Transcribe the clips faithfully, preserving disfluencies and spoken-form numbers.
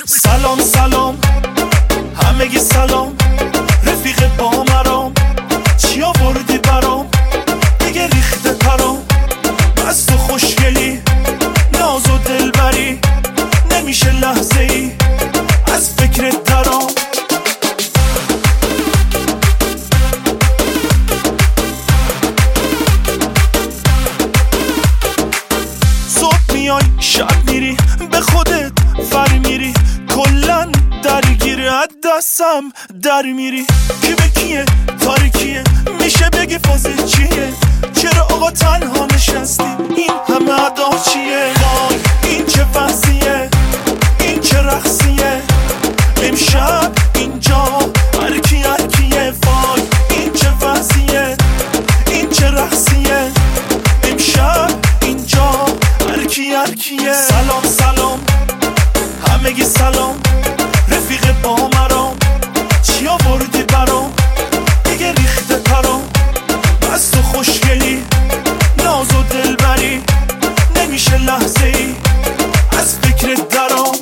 سلام سلام همگی سلام، رفیق با مرام چی آوردی برام؟ دیگه ریخته پرام، بس تو خوشگلی ناز و دلبری، نمیشه لحظه ای از فکرت درام. صبح میای شب میری، به خودت فر میری، کلن درگیری از دستم در میری. کی به کیه تاریکیه، میشه بگی فازه چیه؟ چرا آقا تنها نشستی، این همه ادا چیه؟ وای این چه وضعیه، این چه رقصیه، امشب اینجا هرکی هرکیه. وای این چه وضعیه، این چه رقصیه، امشب اینجا هرکی هرکیه. سلام سلام همگی سلام، رفیق با مرام چی آوردی برام؟ دیگه ریخته پرام، بس تو خوشگلی ناز و دلبری، نمیشه لحظه ای از فکرت درام.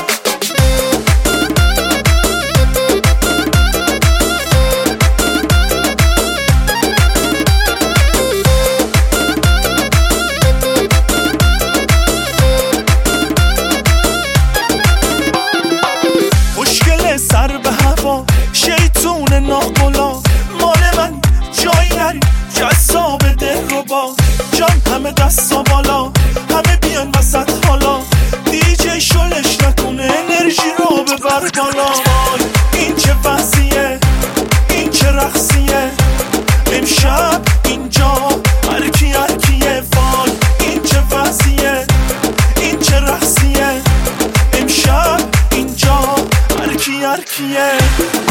سر به هوا شیطون ناقلا، مال من جایی نری جذاب دل رو با جان، همه دستا بالا همه بیان وسط حالا، دیجی شلش نکنه انرژی رو ببر بالا. این چه وضعیه، این چه رقصیه، امشب اینجا هرکی هرکیه. وای این چه وضعیه، این چه رقصیه، امشب اینجا هرکی هرکیه.